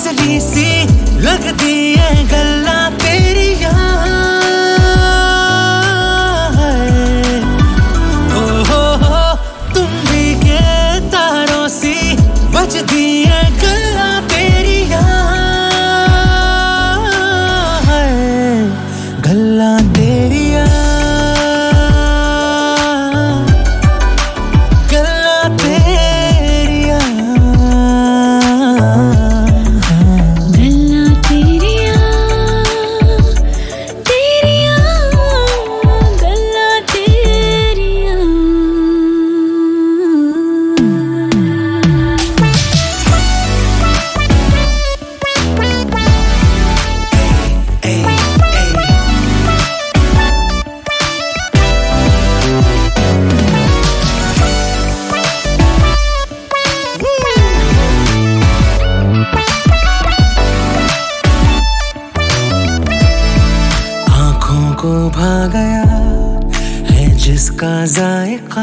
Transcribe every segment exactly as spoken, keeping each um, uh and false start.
असली सी लगदी है गल्लां तेरियां। ओ हो हो तुंबी के तारों सी बजदी है गल्लां तेरियां। गल्लां तेरियां को भा गया है जिसका जायका,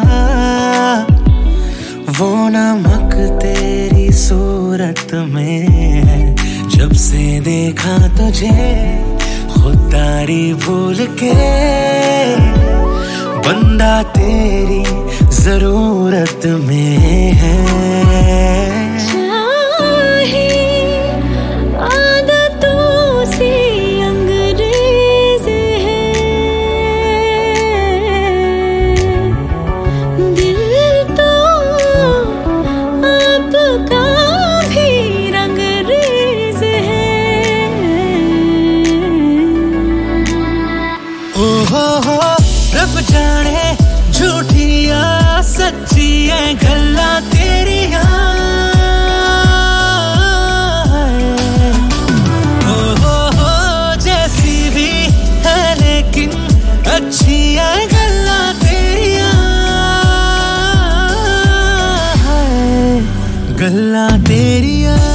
वो नमक तेरी सूरत में है। जब से देखा तुझे खुदारी भूल के, बंदा तेरी जरूरत में है। रब जाने झूठी या सच्ची है गल्लां तेरियां। ओ हो हो जैसी भी है लेकिन अच्छी है गल्लां तेरियां। गल्लां तेरियां।